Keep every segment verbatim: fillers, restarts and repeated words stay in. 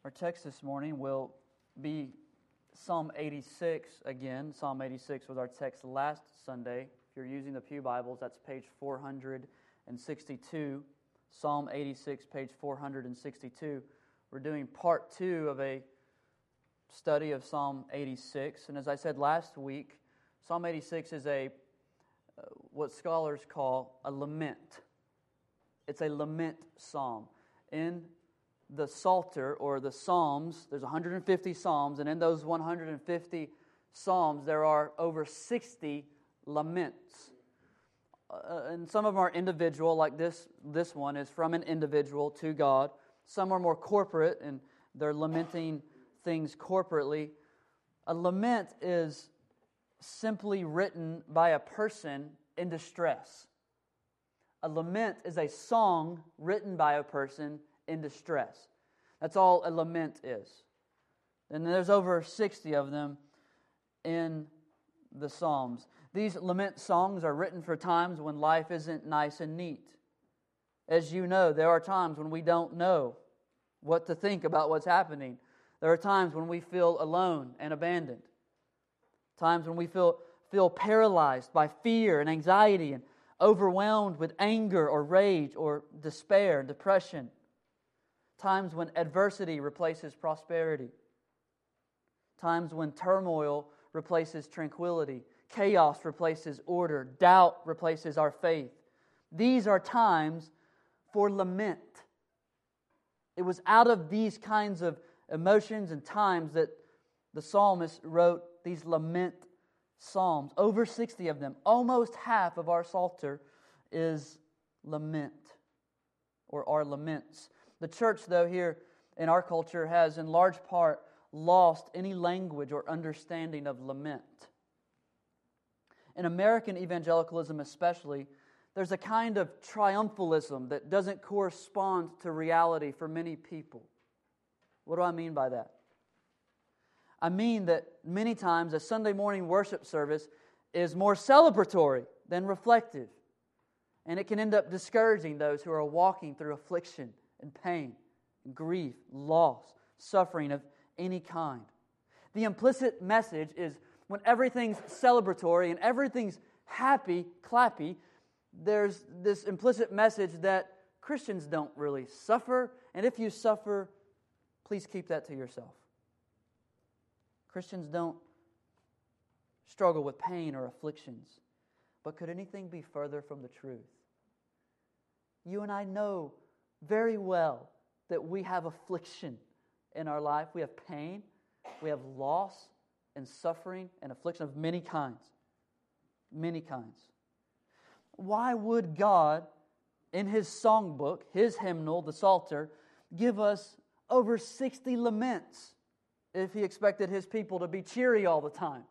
Our text this morning will be Psalm eighty-six again. Psalm eighty-six was our text last Sunday. If you're using the Pew Bibles, that's page four hundred sixty-two. Psalm eighty-six, page four hundred sixty-two. We're doing part two of a study of Psalm eighty-six. And as I said last week, Psalm eighty-six is a uh, what scholars call a lament. It's a lament psalm. In the Psalter, or the Psalms, there's one hundred fifty Psalms, and in those one hundred fifty Psalms, there are over sixty laments. Uh, and some of them are individual, like this, this one is from an individual to God. Some are more corporate, and they're lamenting things corporately. A lament is simply written by a person in distress. A lament is a song written by a person in distress. That's all a lament is. And there's over sixty of them in the Psalms. These lament songs are written for times when life isn't nice and neat. As you know, there are times when we don't know what to think about what's happening. There are times when we feel alone and abandoned. Times when we feel, feel paralyzed by fear and anxiety and overwhelmed with anger or rage or despair and depression. Times when adversity replaces prosperity. Times when turmoil replaces tranquility. Chaos replaces order. Doubt replaces our faith. These are times for lament. It was out of these kinds of emotions and times that the psalmist wrote these lament psalms. Over sixty of them. Almost half of our Psalter is lament, or are laments. The church, though, here in our culture has in large part lost any language or understanding of lament. In American evangelicalism especially, there's a kind of triumphalism that doesn't correspond to reality for many people. What do I mean by that? I mean that many times a Sunday morning worship service is more celebratory than reflective. And it can end up discouraging those who are walking through affliction and pain, and grief, loss, suffering of any kind. The implicit message is when everything's celebratory and everything's happy, clappy, there's this implicit message that Christians don't really suffer, and if you suffer, please keep that to yourself. Christians don't struggle with pain or afflictions, but could anything be further from the truth? You and I know very well that we have affliction in our life. We have pain, we have loss and suffering and affliction of many kinds. Many kinds. Why would God, in His songbook, His hymnal, the Psalter, give us over sixty laments if He expected His people to be cheery all the time?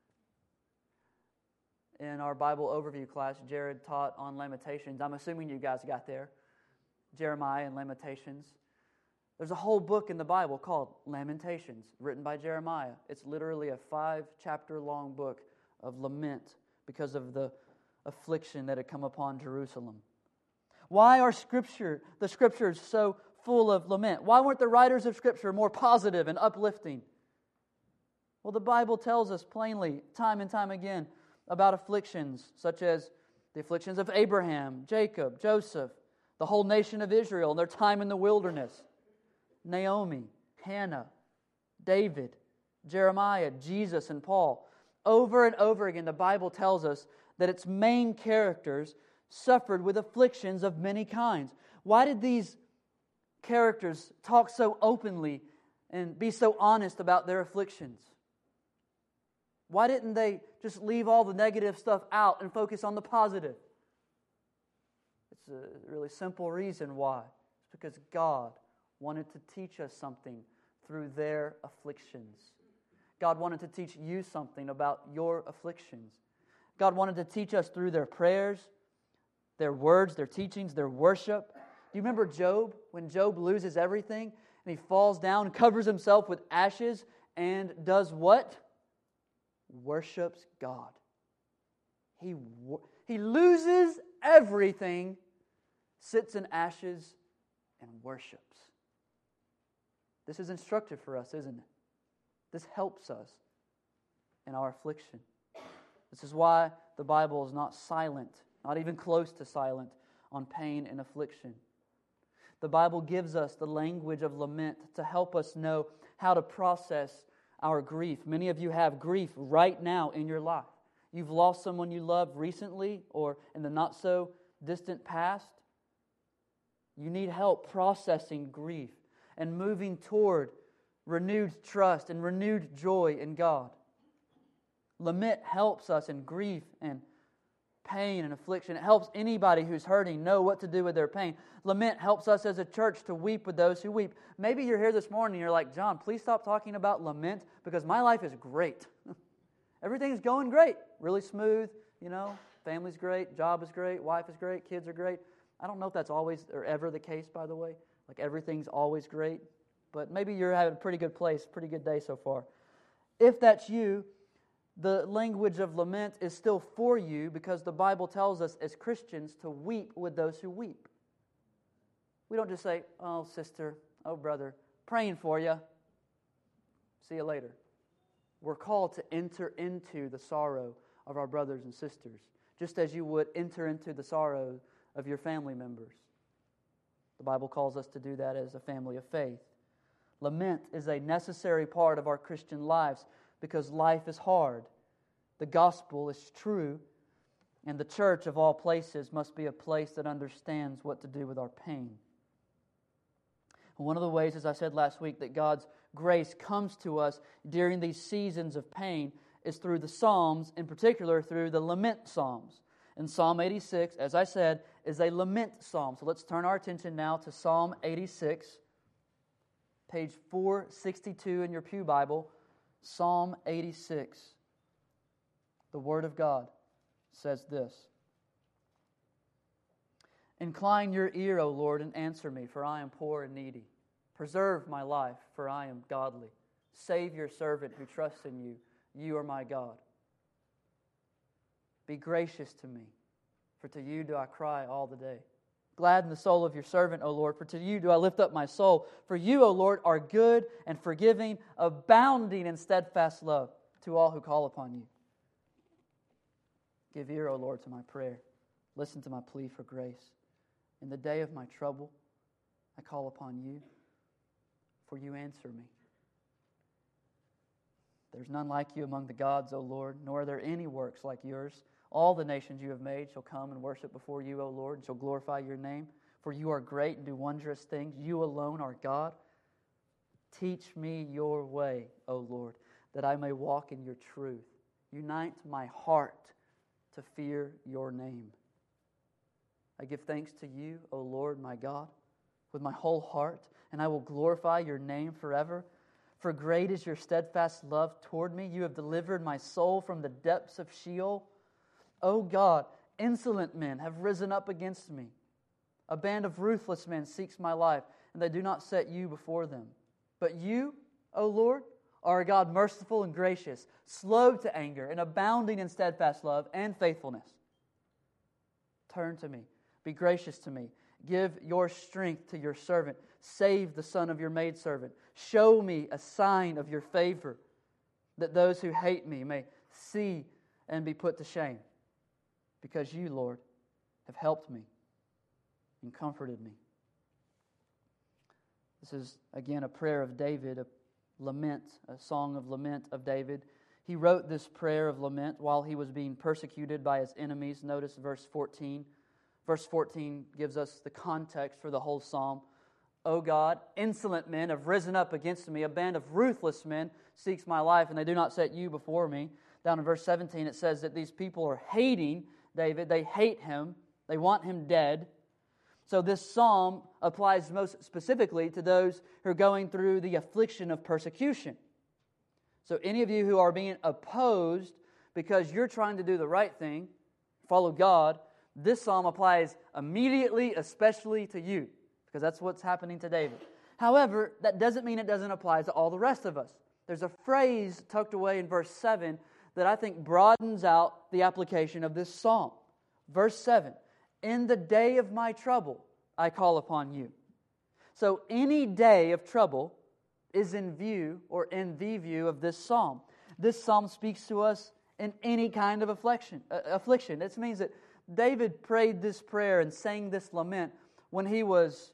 In our Bible overview class, Jared taught on Lamentations. I'm assuming you guys got there. Jeremiah and Lamentations. There's a whole book in the Bible called Lamentations, written by Jeremiah. It's literally a five-chapter long book of lament because of the affliction that had come upon Jerusalem. Why are Scripture, the Scriptures so full of lament? Why weren't the writers of Scripture more positive and uplifting? Well, the Bible tells us plainly, time and time again, about afflictions such as the afflictions of Abraham, Jacob, Joseph, the whole nation of Israel and their time in the wilderness, Naomi, Hannah, David, Jeremiah, Jesus, and Paul. Over and over again, the Bible tells us that its main characters suffered with afflictions of many kinds. Why did these characters talk so openly and be so honest about their afflictions? Why didn't they just leave all the negative stuff out and focus on the positive? It's a really simple reason why. It's because God wanted to teach us something through their afflictions. God wanted to teach you something about your afflictions. God wanted to teach us through their prayers, their words, their teachings, their worship. Do you remember Job? When Job loses everything and he falls down, covers himself with ashes, and does what? Worships God. He, he loses everything, sits in ashes, and worships. This is instructive for us, isn't it? This helps us in our affliction. This is why the Bible is not silent, not even close to silent, on pain and affliction. The Bible gives us the language of lament to help us know how to process our grief. Many of you have grief right now in your life. You've lost someone you loved recently or in the not-so-distant past. You need help processing grief and moving toward renewed trust and renewed joy in God. Lament helps us in grief and pain and affliction. It helps anybody who's hurting know what to do with their pain. Lament helps us as a church to weep with those who weep. Maybe you're here this morning and you're like, John, please stop talking about lament because my life is great. Everything's going great. Really smooth, you know, family's great, job is great, wife is great, kids are great. I don't know if that's always or ever the case, by the way. Like everything's always great. But maybe you're having a pretty good place, pretty good day so far. If that's you, the language of lament is still for you because the Bible tells us as Christians to weep with those who weep. We don't just say, oh, sister, oh, brother, praying for you. See you later. We're called to enter into the sorrow of our brothers and sisters, just as you would enter into the sorrow of your family members. The Bible calls us to do that as a family of faith. Lament is a necessary part of our Christian lives because life is hard. The gospel is true, and the church of all places must be a place that understands what to do with our pain. One of the ways, as I said last week, that God's grace comes to us during these seasons of pain is through the Psalms, in particular through the lament Psalms. And Psalm eighty-six, as I said, is a lament psalm. So let's turn our attention now to Psalm eighty-six, page four sixty-two in your pew Bible. Psalm eighty-six. The Word of God says this. Incline your ear, O Lord, and answer me, for I am poor and needy. Preserve my life, for I am godly. Save your servant who trusts in you. You are my God. Be gracious to me, for to you do I cry all the day. Gladden the soul of your servant, O Lord, for to you do I lift up my soul. For you, O Lord, are good and forgiving, abounding in steadfast love to all who call upon you. Give ear, O Lord, to my prayer. Listen to my plea for grace. In the day of my trouble, I call upon you, for you answer me. There's none like you among the gods, O Lord, nor are there any works like yours. All the nations you have made shall come and worship before you, O Lord, and shall glorify your name. For you are great and do wondrous things. You alone are God. Teach me your way, O Lord, that I may walk in your truth. Unite my heart to fear your name. I give thanks to you, O Lord, my God, with my whole heart, and I will glorify your name forever. For great is your steadfast love toward me. You have delivered my soul from the depths of Sheol. O God, insolent men have risen up against me. A band of ruthless men seeks my life, and they do not set you before them. But you, O Lord, are a God merciful and gracious, slow to anger, and abounding in steadfast love and faithfulness. Turn to me. Be gracious to me. Give your strength to your servant. Save the son of your maidservant. Show me a sign of your favor, that those who hate me may see and be put to shame. Because you, Lord, have helped me and comforted me. This is, again, a prayer of David, a lament, a song of lament of David. He wrote this prayer of lament while he was being persecuted by his enemies. Notice verse fourteen. Verse fourteen gives us the context for the whole psalm. O God, insolent men have risen up against me. A band of ruthless men seeks my life, and they do not set you before me. Down in verse seventeen, it says that these people are hating David. They hate him. They want him dead. So this psalm applies most specifically to those who are going through the affliction of persecution. So any of you who are being opposed because you're trying to do the right thing, follow God, this psalm applies immediately, especially to you, because that's what's happening to David. However, that doesn't mean it doesn't apply to all the rest of us. There's a phrase tucked away in verse seven that I think broadens out the application of this psalm. Verse seven, in the day of my trouble, I call upon you. So any day of trouble is in view or in the view of this psalm. This psalm speaks to us in any kind of affliction. Uh, affliction. This means that David prayed this prayer and sang this lament when he was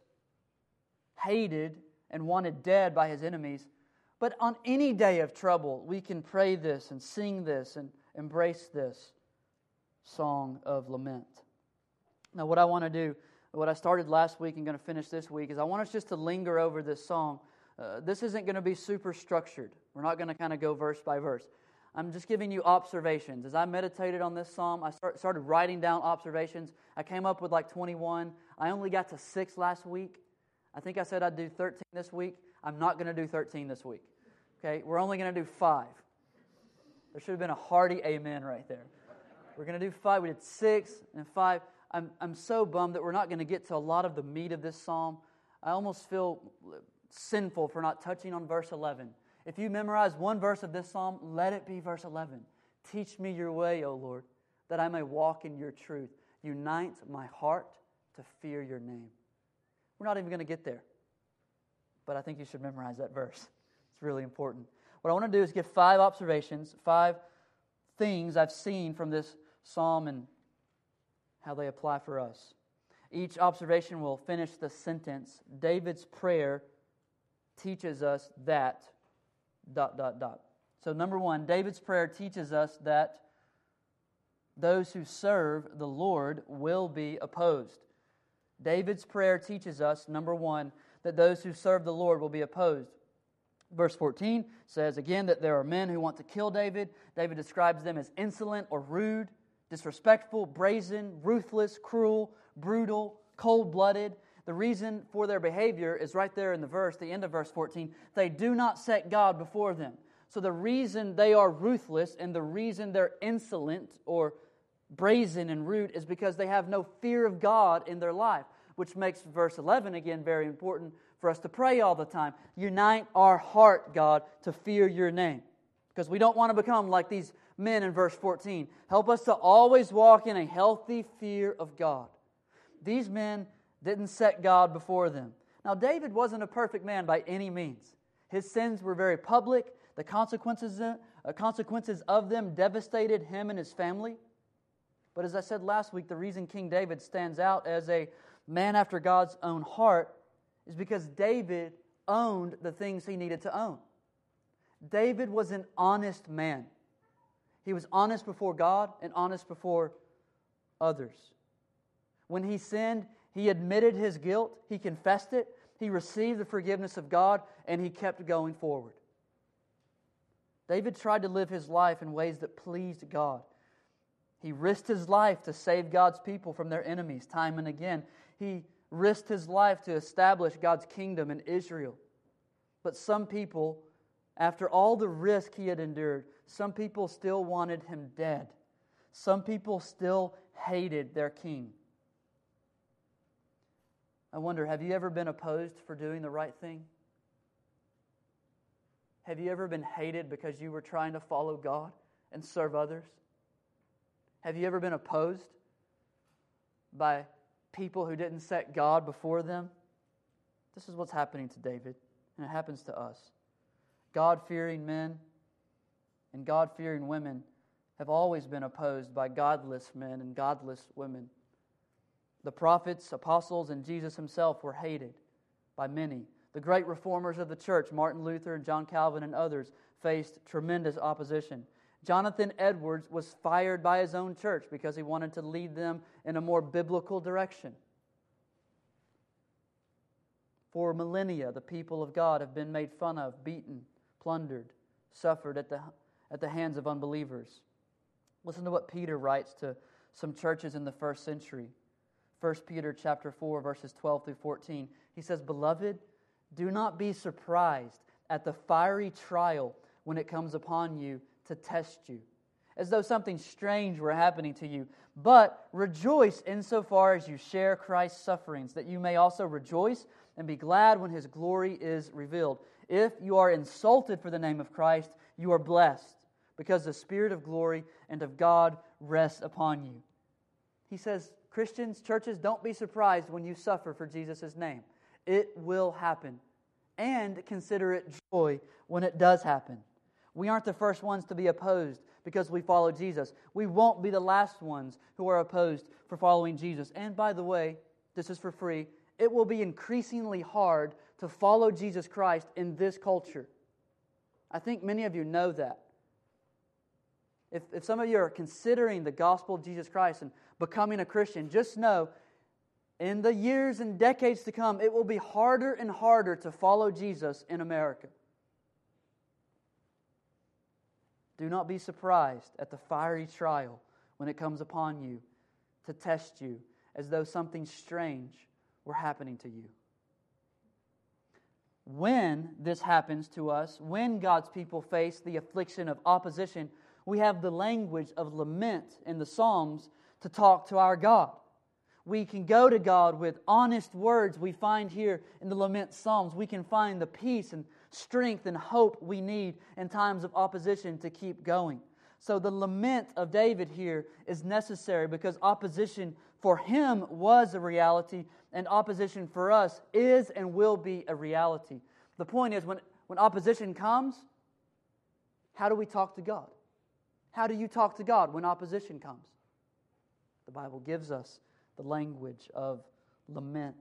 hated and wanted dead by his enemies. But on any day of trouble, we can pray this and sing this and embrace this song of lament. Now, what I want to do, what I started last week and going to finish this week, is I want us just to linger over this song. Uh, this isn't going to be super structured. We're not going to kind of go verse by verse. I'm just giving you observations. As I meditated on this psalm, I start, started writing down observations. I came up with like twenty-one. I only got to six last week. I think I said I'd do thirteen this week. I'm not going to do thirteen this week. Okay, we're only going to do five. There should have been a hearty amen right there. We're going to do five. We did six and five. I'm I'm so bummed that we're not going to get to a lot of the meat of this psalm. I almost feel sinful for not touching on verse eleven. If you memorize one verse of this psalm, let it be verse eleven. Teach me your way, O Lord, that I may walk in your truth. Unite my heart to fear your name. We're not even going to get there, but I think you should memorize that verse. It's really important. What I want to do is give five observations, five things I've seen from this psalm and how they apply for us. Each observation will finish the sentence, David's prayer teaches us that, dot, dot, dot. So number one, David's prayer teaches us that those who serve the Lord will be opposed. David's prayer teaches us, number one, that those who serve the Lord will be opposed. Verse fourteen says again that there are men who want to kill David. David describes them as insolent or rude, disrespectful, brazen, ruthless, cruel, brutal, cold-blooded. The reason for their behavior is right there in the verse, the end of verse fourteen. They do not set God before them. So the reason they are ruthless and the reason they're insolent or brazen and rude is because they have no fear of God in their life, which makes verse eleven again very important for us to pray all the time. Unite our heart, God, to fear your name. Because we don't want to become like these men in verse fourteen. Help us to always walk in a healthy fear of God. These men didn't set God before them. Now, David wasn't a perfect man by any means. His sins were very public. The consequences, uh, consequences of them devastated him and his family. But as I said last week, the reason King David stands out as a man after God's own heart is because David owned the things he needed to own. David was an honest man. He was honest before God and honest before others. When he sinned, he admitted his guilt, he confessed it, he received the forgiveness of God, and he kept going forward. David tried to live his life in ways that pleased God. He risked his life to save God's people from their enemies time and again. He risked his life to establish God's kingdom in Israel. But some people, after all the risk he had endured, some people still wanted him dead. Some people still hated their king. I wonder, have you ever been opposed for doing the right thing? Have you ever been hated because you were trying to follow God and serve others? Have you ever been opposed by people who didn't set God before them? This is what's happening to David, and it happens to us. God-fearing men and God-fearing women have always been opposed by godless men and godless women. The prophets, apostles, and Jesus himself were hated by many. The great reformers of the church, Martin Luther and John Calvin and others, faced tremendous opposition. Jonathan Edwards was fired by his own church because he wanted to lead them in a more biblical direction. For millennia, the people of God have been made fun of, beaten, plundered, suffered at the, at the hands of unbelievers. Listen to what Peter writes to some churches in the first century. First Peter chapter four, verses twelve through fourteen. He says, "Beloved, do not be surprised at the fiery trial when it comes upon you to test you, as though something strange were happening to you. But rejoice insofar as you share Christ's sufferings, that you may also rejoice and be glad when His glory is revealed. If you are insulted for the name of Christ, you are blessed, because the Spirit of glory and of God rests upon you." He says, Christians, churches, don't be surprised when you suffer for Jesus' name. It will happen. and consider it joy when it does happen. We aren't the first ones to be opposed because we follow Jesus. We won't be the last ones who are opposed for following Jesus. And by the way, this is for free, it will be increasingly hard to follow Jesus Christ in this culture. I think many of you know that. If, if some of you are considering the gospel of Jesus Christ and becoming a Christian, just know, in the years and decades to come, it will be harder and harder to follow Jesus in America. Do not be surprised at the fiery trial when it comes upon you to test you as though something strange were happening to you. When this happens to us, when God's people face the affliction of opposition, we have the language of lament in the Psalms to talk to our God. We can go to God with honest words we find here in the lament Psalms. We can find the peace and strength and hope we need in times of opposition to keep going. So the lament of David here is necessary because opposition for him was a reality, and opposition for us is and will be a reality. The point is, when, when opposition comes, how do we talk to God? How do you talk to God when opposition comes? The Bible gives us the language of lament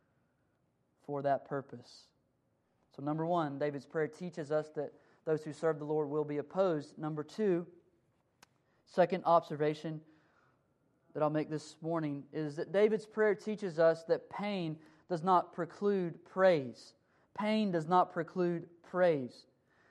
for that purpose. So number one, David's prayer teaches us that those who serve the Lord will be opposed. Number two, second observation that I'll make this morning is that David's prayer teaches us that pain does not preclude praise. Pain does not preclude praise.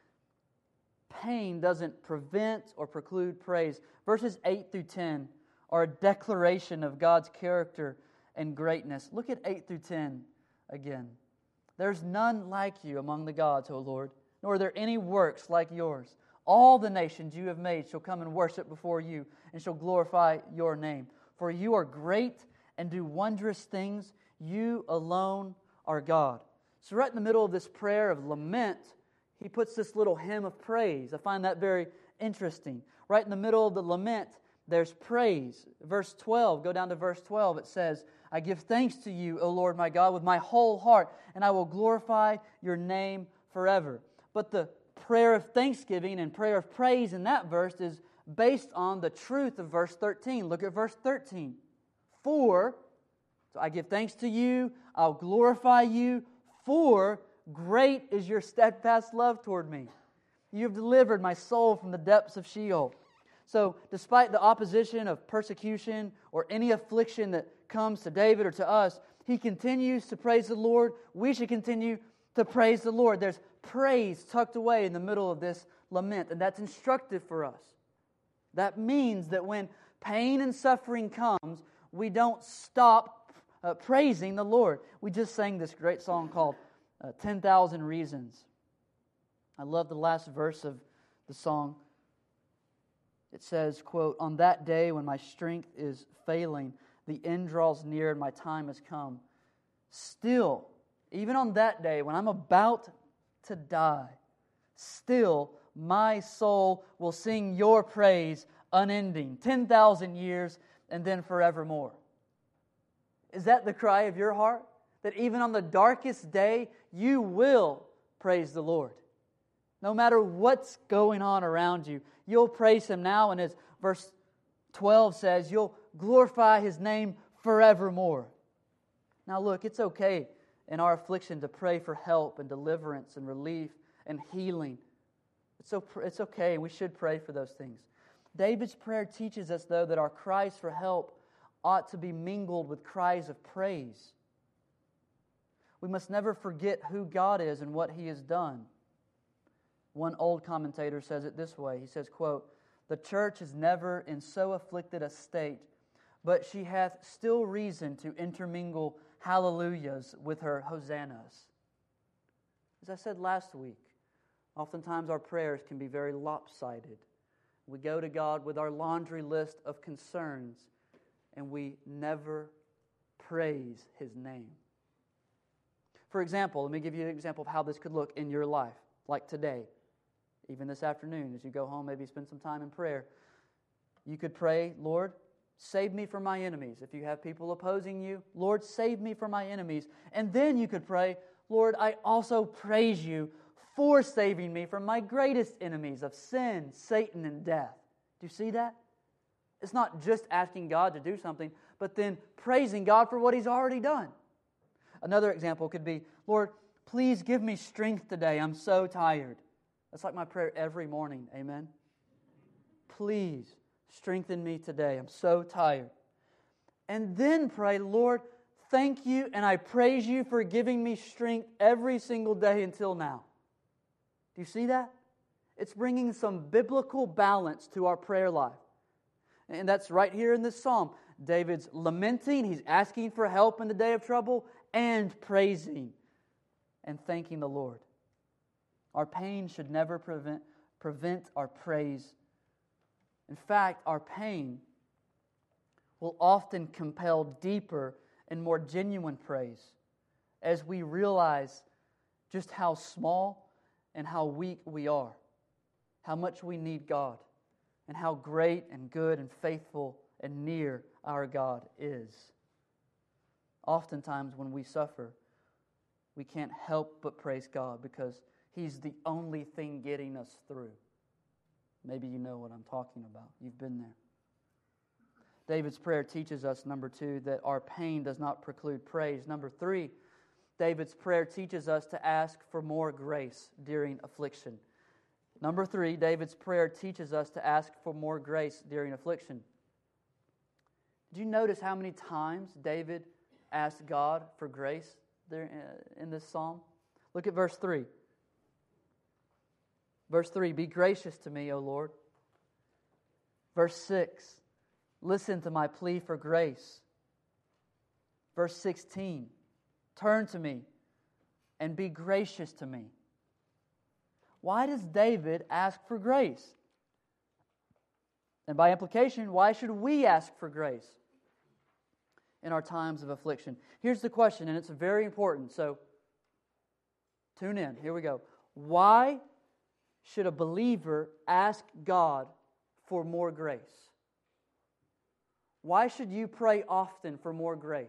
Pain doesn't prevent or preclude praise. Verses eight through ten are a declaration of God's character and greatness. Look at eight through ten again. There's none like you among the gods, O Lord, nor are there any works like yours. All the nations you have made shall come and worship before you and shall glorify your name. For you are great and do wondrous things. You alone are God. So right in the middle of this prayer of lament, he puts this little hymn of praise. I find that very interesting. Right in the middle of the lament, there's praise. Verse twelve, go down to verse twelve. It says, I give thanks to you, O Lord my God, with my whole heart, and I will glorify your name forever. But the prayer of thanksgiving and prayer of praise in that verse is based on the truth of verse thirteen. Look at verse thirteen. For, so I give thanks to you, I'll glorify you, for great is your steadfast love toward me. You have delivered my soul from the depths of Sheol. So, despite the opposition of persecution or any affliction that comes to David or to us, he continues to praise the Lord. We should continue to praise the Lord. There's praise tucked away in the middle of this lament, and that's instructive for us. That means that when pain and suffering comes, we don't stop uh, praising the Lord. We just sang this great song called uh, ten thousand Reasons. I love the last verse of the song. It says, quote, on that day when my strength is failing, the end draws near and my time has come. Still, even on that day when I'm about to die, still my soul will sing your praise unending, ten thousand years and then forevermore. Is that the cry of your heart? That even on the darkest day, you will praise the Lord. No matter what's going on around you, you'll praise Him now, and as verse twelve says, you'll glorify His name forevermore. Now look, it's okay in our affliction to pray for help and deliverance and relief and healing. It's, so, it's okay, we should pray for those things. David's prayer teaches us, though, that our cries for help ought to be mingled with cries of praise. We must never forget who God is and what He has done. One old commentator says it this way. He says, quote, the church is never in so afflicted a state, but she hath still reason to intermingle hallelujahs with her hosannas. As I said last week, oftentimes our prayers can be very lopsided. We go to God with our laundry list of concerns, and we never praise His name. For example, let me give you an example of how this could look in your life, like today. Even this afternoon, as you go home, maybe spend some time in prayer. You could pray, Lord, save me from my enemies. If you have people opposing you, Lord, save me from my enemies. And then you could pray, Lord, I also praise you for saving me from my greatest enemies of sin, Satan, and death. Do you see that? It's not just asking God to do something, but then praising God for what He's already done. Another example could be, Lord, please give me strength today. I'm so tired. That's like my prayer every morning. Amen? Please strengthen me today. I'm so tired. And then pray, Lord, thank you and I praise you for giving me strength every single day until now. Do you see that? It's bringing some biblical balance to our prayer life. And that's right here in this psalm. David's lamenting, he's asking for help in the day of trouble, and praising and thanking the Lord. Our pain should never prevent, prevent our praise. In fact, our pain will often compel deeper and more genuine praise as we realize just how small and how weak we are, how much we need God, and how great and good and faithful and near our God is. Oftentimes when we suffer, we can't help but praise God because He's the only thing getting us through. Maybe you know what I'm talking about. You've been there. David's prayer teaches us, number two, that our pain does not preclude praise. Number three, David's prayer teaches us to ask for more grace during affliction. Number three, David's prayer teaches us to ask for more grace during affliction. Did you notice how many times David asked God for grace there in this psalm? Look at verse three. Verse three, be gracious to me, O Lord. Verse six, listen to my plea for grace. Verse sixteen, turn to me and be gracious to me. Why does David ask for grace? And by implication, why should we ask for grace in our times of affliction? Here's the question, and it's very important, so tune in. Here we go. Why should a believer ask God for more grace? Why should you pray often for more grace?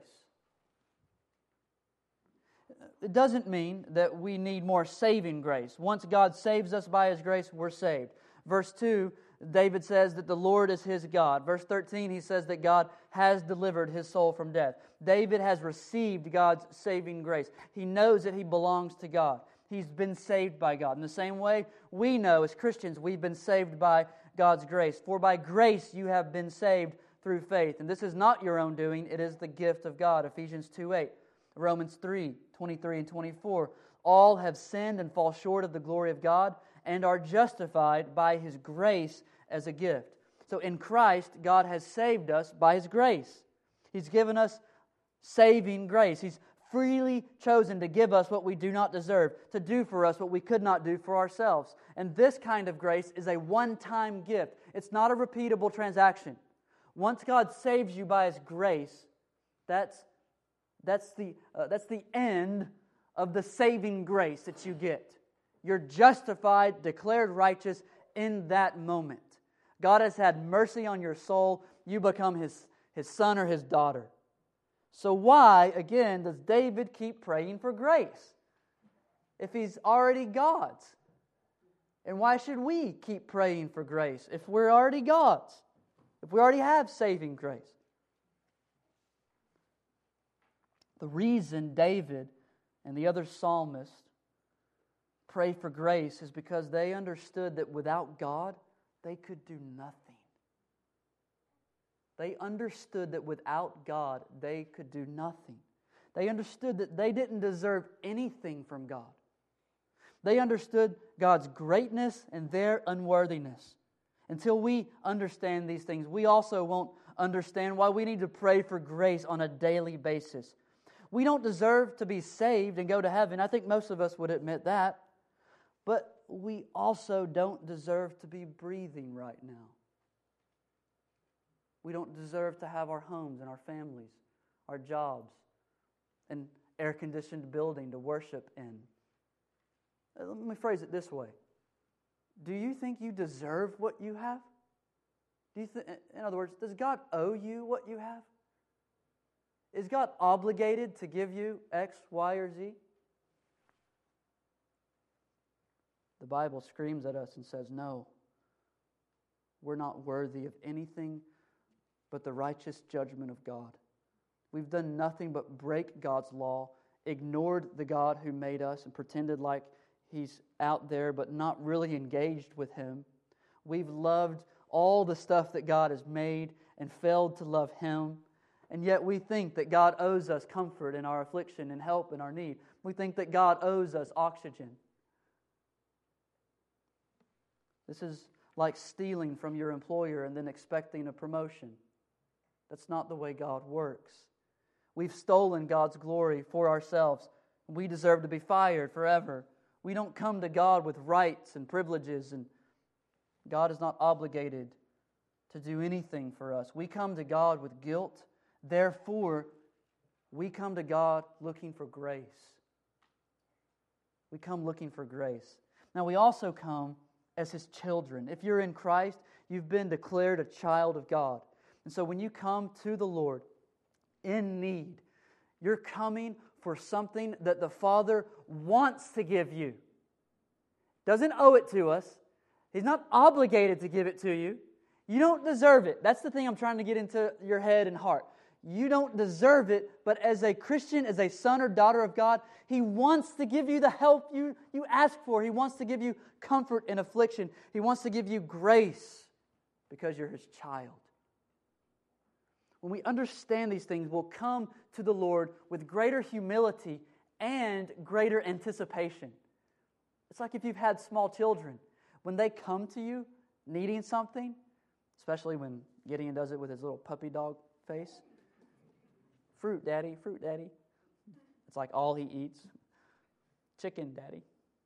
It doesn't mean that we need more saving grace. Once God saves us by His grace, we're saved. Verse two, David says that the Lord is his God. Verse thirteen, he says that God has delivered his soul from death. David has received God's saving grace. He knows that he belongs to God. He's been saved by God. In the same way, we know as Christians, we've been saved by God's grace. For by grace you have been saved through faith. And this is not your own doing, it is the gift of God. Ephesians two eight. Romans three, twenty-three and twenty-four. All have sinned and fall short of the glory of God and are justified by His grace as a gift. So in Christ, God has saved us by His grace. He's given us saving grace. He's freely chosen to give us what we do not deserve, to do for us what we could not do for ourselves. And this kind of grace is a one-time gift. It's not a repeatable transaction. Once God saves you by His grace, that's That's the, uh, that's the end of the saving grace that you get. You're justified, declared righteous in that moment. God has had mercy on your soul. You become His, his son or His daughter. So why, again, does David keep praying for grace if he's already God's? And why should we keep praying for grace if we're already God's? If we already have saving grace? The reason David and the other psalmists pray for grace is because they understood that without God, they could do nothing. They understood that without God, they could do nothing. They understood that they didn't deserve anything from God. They understood God's greatness and their unworthiness. Until we understand these things, we also won't understand why we need to pray for grace on a daily basis. We don't deserve to be saved and go to heaven. I think most of us would admit that. But we also don't deserve to be breathing right now. We don't deserve to have our homes and our families, our jobs, an air-conditioned building to worship in. Let me phrase it this way. Do you think you deserve what you have? Do you th- in other words, does God owe you what you have? Is God obligated to give you X, Y, or Z? the Bible screams at us and says, no, we're not worthy of anything but the righteous judgment of God. We've done nothing but break God's law, ignored the God who made us and pretended like He's out there but not really engaged with Him. We've loved all the stuff that God has made and failed to love Him. And yet we think that God owes us comfort in our affliction and help in our need. We think that God owes us oxygen. This is like stealing from your employer and then expecting a promotion. That's not the way God works. We've stolen God's glory for ourselves. We deserve to be fired forever. We don't come to God with rights and privileges, and God is not obligated to do anything for us. We come to God with guilt. Therefore, we come to God looking for grace. We come looking for grace. Now, we also come as His children. If you're in Christ, you've been declared a child of God. And so when you come to the Lord in need, you're coming for something that the Father wants to give you. Doesn't owe it to us. He's not obligated to give it to you. You don't deserve it. That's the thing I'm trying to get into your head and heart. You don't deserve it, but as a Christian, as a son or daughter of God, He wants to give you the help you, you ask for. He wants to give you comfort in affliction. He wants to give you grace because you're His child. When we understand these things, we'll come to the Lord with greater humility and greater anticipation. It's like if you've had small children. When they come to you needing something, especially when Gideon does it with his little puppy dog face. Fruit, Daddy, fruit, Daddy. It's like all he eats. Chicken, Daddy.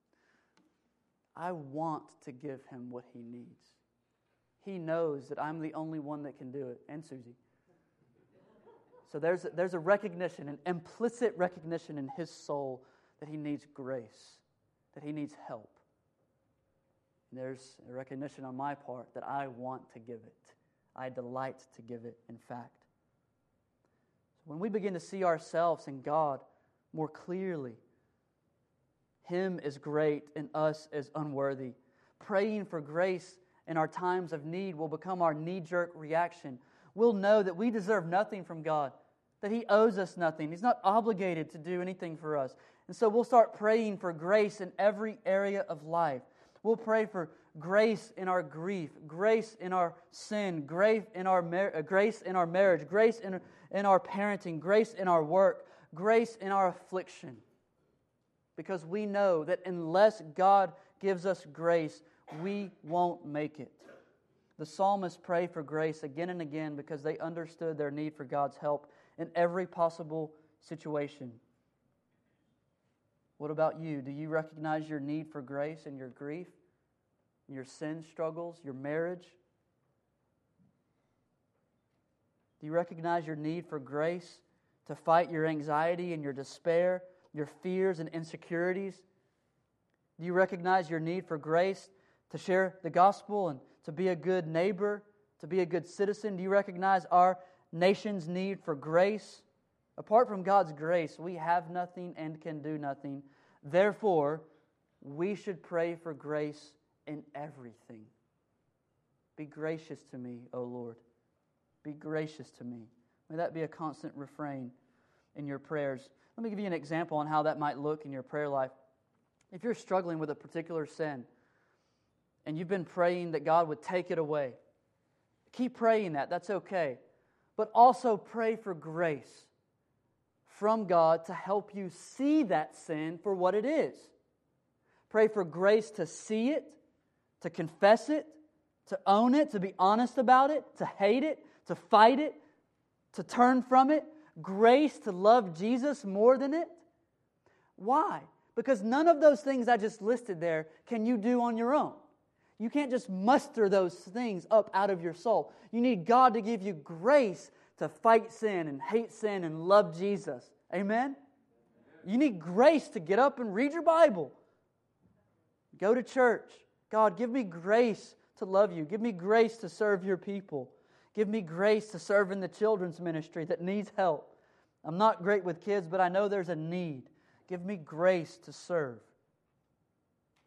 I want to give him what he needs. He knows that I'm the only one that can do it, and Susie. So there's a, there's a recognition, an implicit recognition in his soul that he needs grace, that he needs help. And there's a recognition on my part that I want to give it. I delight to give it, in fact. When we begin to see ourselves in God more clearly, Him is great and us as unworthy. Praying for grace in our times of need will become our knee-jerk reaction. We'll know that we deserve nothing from God, that He owes us nothing. He's not obligated to do anything for us. And so we'll start praying for grace in every area of life. We'll pray for grace in our grief, grace in our sin, grace in our mar- uh, grace in our marriage, grace in, in our parenting, grace in our work, grace in our affliction. Because we know that unless God gives us grace, we won't make it. The psalmists pray for grace again and again because they understood their need for God's help in every possible situation. What about you? Do you recognize your need for grace in your grief, your sin struggles, your marriage? Do you recognize your need for grace to fight your anxiety and your despair, your fears and insecurities? Do you recognize your need for grace to share the gospel and to be a good neighbor, to be a good citizen? Do you recognize our nation's need for grace? Apart from God's grace, we have nothing and can do nothing. Therefore, we should pray for grace in everything. Be gracious to me, O Lord. Be gracious to me. May that be a constant refrain in your prayers. Let me give you an example on how that might look in your prayer life. If you're struggling with a particular sin and you've been praying that God would take it away, keep praying that. That's okay. But also pray for grace from God to help you see that sin for what it is. Pray for grace to see it, to confess it, to own it, to be honest about it, to hate it, to fight it, to turn from it. Grace to love Jesus more than it. Why? Because none of those things I just listed there can you do on your own. You can't just muster those things up out of your soul. You need God to give you grace to fight sin and hate sin and love Jesus. Amen? You need grace to get up and read your Bible. Go to church. God, give me grace to love you. Give me grace to serve your people. Give me grace to serve in the children's ministry that needs help. I'm not great with kids, but I know there's a need. Give me grace to serve.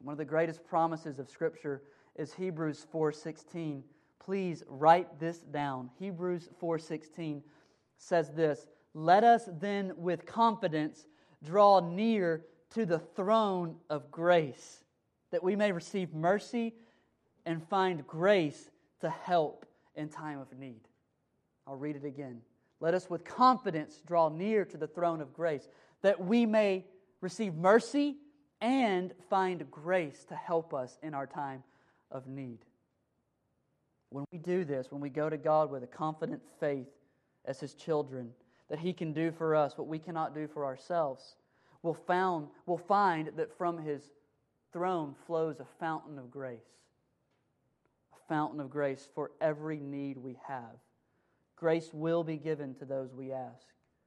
One of the greatest promises of Scripture is Hebrews four sixteen. Please write this down. Hebrews four sixteen says this, "Let us then with confidence draw near to the throne of grace, that we may receive mercy and find grace to help in time of need." I'll read it again. Let us with confidence draw near to the throne of grace, that we may receive mercy and find grace to help us in our time of need. When we do this, when we go to God with a confident faith as His children, that He can do for us what we cannot do for ourselves, we'll, found, we'll find that from His throne flows a fountain of grace. A fountain of grace for every need we have. Grace will be given to those we ask.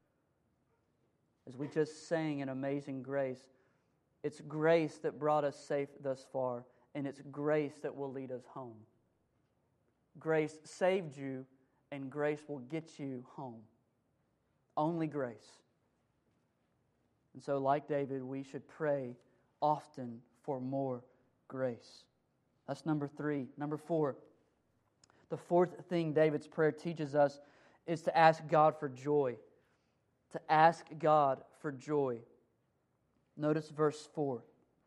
As we just sang in Amazing Grace, it's grace that brought us safe thus far, and it's grace that will lead us home. Grace saved you, and grace will get you home. Only grace. And so, like David, we should pray often for more grace. That's number three. Number four. The fourth thing David's prayer teaches us is to ask God for joy. To ask God for joy. Notice verse four.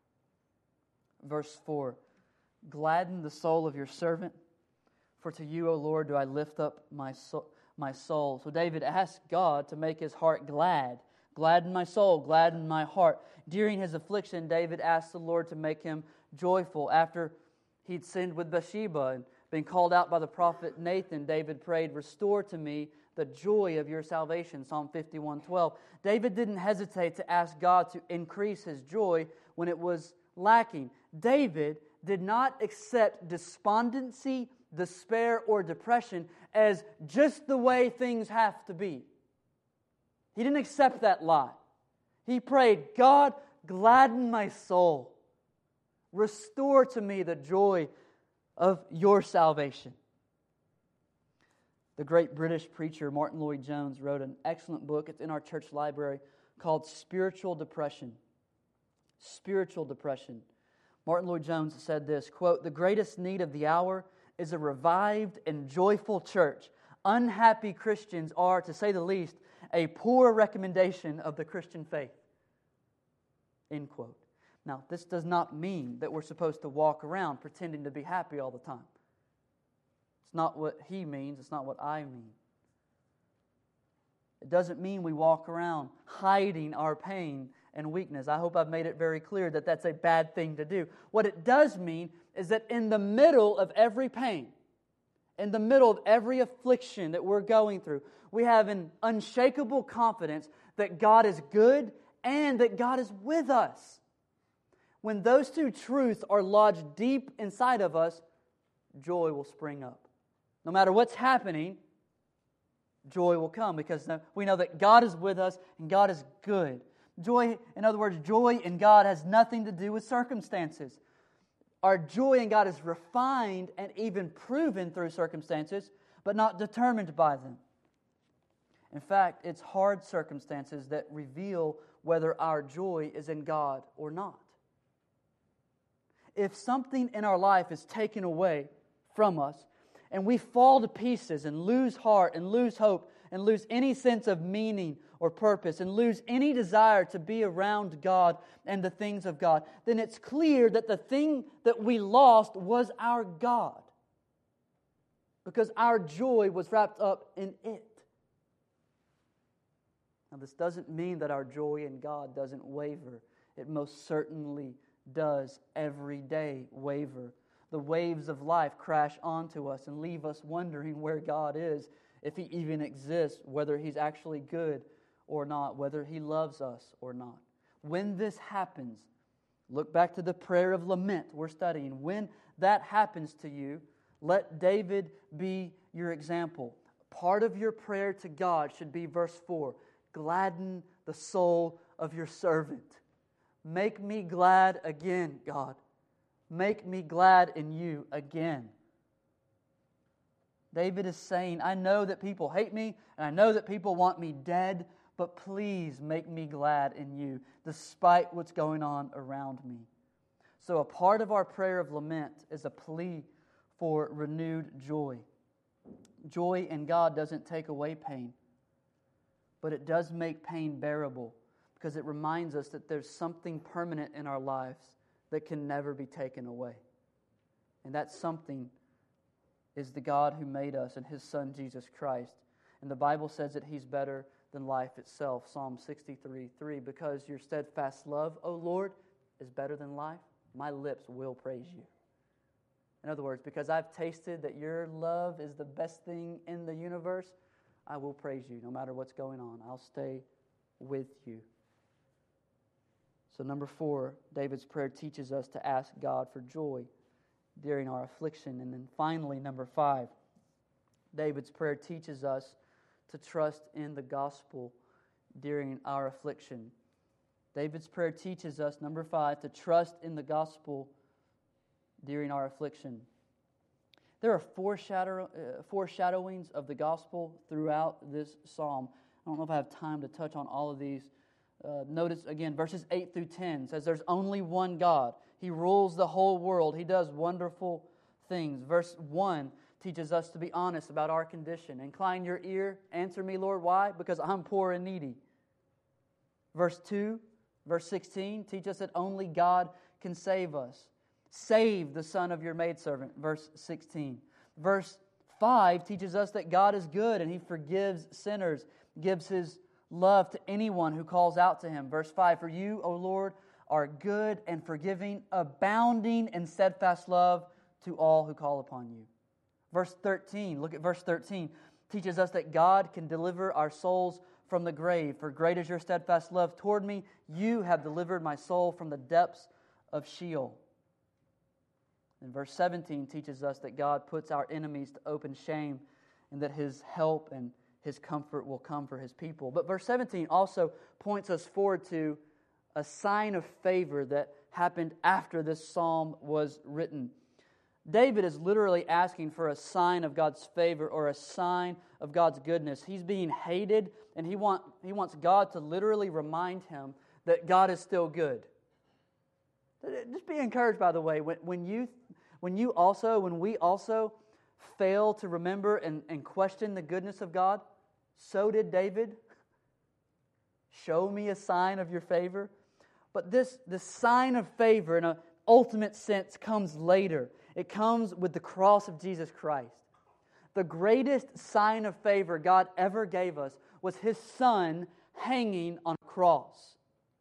Verse four. Gladden the soul of your servant, for to you, O Lord, do I lift up my soul. My soul. So David asked God to make his heart glad. Gladden my soul, gladden my heart. During his affliction, David asked the Lord to make him joyful. After he'd sinned with Bathsheba and been called out by the prophet Nathan, David prayed, "Restore to me the joy of your salvation," Psalm fifty-one twelve. David didn't hesitate to ask God to increase his joy when it was lacking. David did not accept despondency, despair, or depression as just the way things have to be. He didn't accept that lie. He prayed, "God, gladden my soul. Restore to me the joy of your salvation." The great British preacher Martin Lloyd-Jones wrote an excellent book. It's in our church library called Spiritual Depression. Spiritual Depression. Martin Lloyd-Jones said this, quote, "The greatest need of the hour is a revived and joyful church. Unhappy Christians are, to say the least, a poor recommendation of the Christian faith." End quote. Now, this does not mean that we're supposed to walk around pretending to be happy all the time. It's not what he means. It's not what I mean. It doesn't mean we walk around hiding our pain and weakness. I hope I've made it very clear that that's a bad thing to do. What it does mean is that in the middle of every pain, in the middle of every affliction that we're going through, we have an unshakable confidence that God is good and that God is with us. When those two truths are lodged deep inside of us, joy will spring up. No matter what's happening, joy will come because we know that God is with us and God is good. Joy, in other words, joy in God has nothing to do with circumstances. Our joy in God is refined and even proven through circumstances, but not determined by them. In fact, it's hard circumstances that reveal whether our joy is in God or not. If something in our life is taken away from us, and we fall to pieces and lose heart and lose hope and lose any sense of meaning or purpose and lose any desire to be around God and the things of God, then it's clear that the thing that we lost was our God, because our joy was wrapped up in it. Now, this doesn't mean that our joy in God doesn't waver. It most certainly does every day waver. The waves of life crash onto us and leave us wondering where God is, if He even exists, whether He's actually good or not, whether He loves us or not. When this happens, look back to the prayer of lament we're studying. When that happens to you, let David be your example. Part of your prayer to God should be verse four. Gladden the soul of your servant. Make me glad again, God. Make me glad in you again. David is saying, I know that people hate me, and I know that people want me dead, but please make me glad in you, despite what's going on around me. So a part of our prayer of lament is a plea for renewed joy. Joy in God doesn't take away pain, but it does make pain bearable because it reminds us that there's something permanent in our lives that can never be taken away. And that something is the God who made us and His Son, Jesus Christ. And the Bible says that He's better than life itself. Psalm sixty-three three, because your steadfast love, O Lord, is better than life, my lips will praise you. In other words, because I've tasted that your love is the best thing in the universe, I will praise you no matter what's going on. I'll stay with you. So number four, David's prayer teaches us to ask God for joy during our affliction. And then finally, number five, David's prayer teaches us to trust in the gospel during our affliction. David's prayer teaches us, number five, to trust in the gospel during our affliction. There are foreshadow, uh, foreshadowings of the gospel throughout this psalm. I don't know if I have time to touch on all of these. Uh, notice again, verses eight through ten says there's only one God. He rules the whole world. He does wonderful things. Verse one teaches us to be honest about our condition. Incline your ear, answer me, Lord. Why? Because I'm poor and needy. Verse two, verse sixteen teach us that only God can save us. Save the son of your maidservant, verse sixteen. Verse five teaches us that God is good and He forgives sinners, gives His love to anyone who calls out to Him. Verse five, for you, O Lord, are good and forgiving, abounding in steadfast love to all who call upon you. Verse thirteen, look at verse thirteen, teaches us that God can deliver our souls from the grave. For great is your steadfast love toward me. You have delivered my soul from the depths of Sheol. And verse seventeen teaches us that God puts our enemies to open shame and that His help and His comfort will come for His people. But verse seventeen also points us forward to a sign of favor that happened after this psalm was written. David is literally asking for a sign of God's favor or a sign of God's goodness. He's being hated, and he, want, he wants God to literally remind him that God is still good. Just be encouraged, by the way, when, when you when you also, when we also fail to remember and, and question the goodness of God, so did David. Show me a sign of your favor. But this, this sign of favor in an ultimate sense comes later. It comes with the cross of Jesus Christ. The greatest sign of favor God ever gave us was His Son hanging on a cross.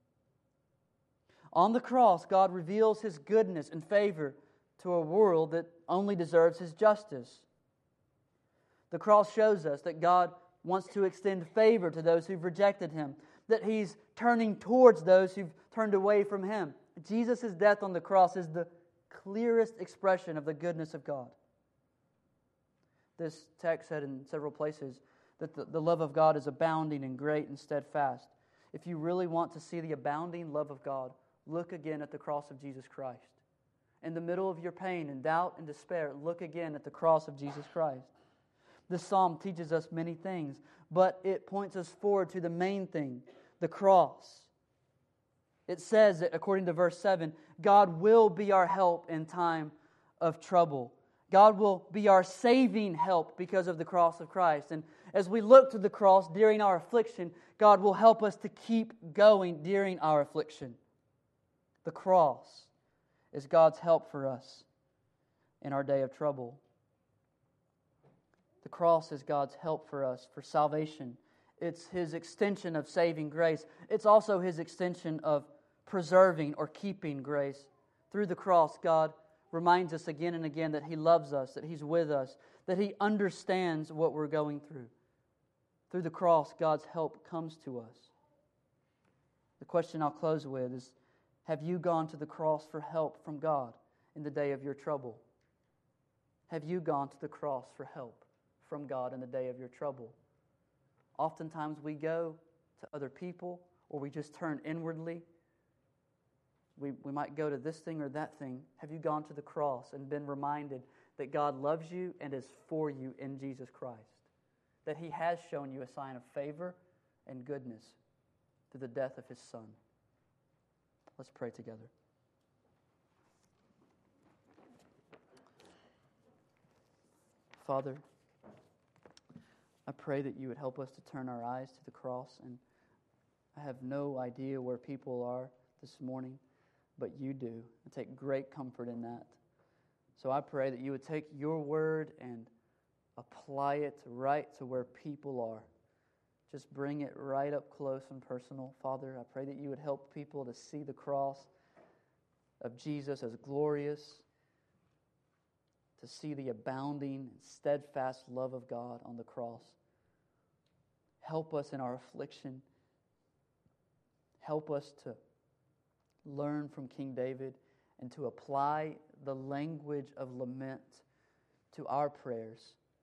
On the cross, God reveals His goodness and favor to a world that only deserves His justice. The cross shows us that God wants to extend favor to those who've rejected Him, that He's turning towards those who've turned away from Him. Jesus' death on the cross is the clearest expression of the goodness of God. This text said in several places that the, the love of God is abounding and great and steadfast. If you really want to see the abounding love of God, look again at the cross of Jesus Christ. In the middle of your pain and doubt and despair, look again at the cross of Jesus Christ. This psalm teaches us many things, but it points us forward to the main thing, the cross. It says that, according to verse seven, God will be our help in time of trouble. God will be our saving help because of the cross of Christ. And as we look to the cross during our affliction, God will help us to keep going during our affliction. The cross is God's help for us in our day of trouble. The cross is God's help for us for salvation. It's His extension of saving grace. It's also His extension of preserving or keeping grace. Through the cross, God reminds us again and again that He loves us, that He's with us, that He understands what we're going through. Through the cross, God's help comes to us. The question I'll close with is, have you gone to the cross for help from God in the day of your trouble? Have you gone to the cross for help from God in the day of your trouble? Oftentimes we go to other people, or we just turn inwardly. We, we might go to this thing or that thing. Have you gone to the cross and been reminded that God loves you and is for you in Jesus Christ? That He has shown you a sign of favor and goodness through the death of His Son. Let's pray together. Father, I pray that you would help us to turn our eyes to the cross. And I have no idea where people are this morning, but you do. I take great comfort in that. So I pray that you would take your word and apply it right to where people are. Just bring it right up close and personal. Father, I pray that you would help people to see the cross of Jesus as glorious, to see the abounding and steadfast love of God on the cross. Help us in our affliction. Help us to learn from King David and to apply the language of lament to our prayers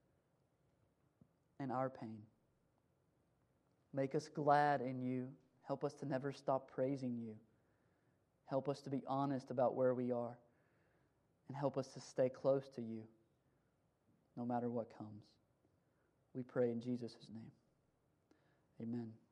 and our pain. Make us glad in you. Help us to never stop praising you. Help us to be honest about where we are. And help us to stay close to you no matter what comes. We pray in Jesus' name. Amen.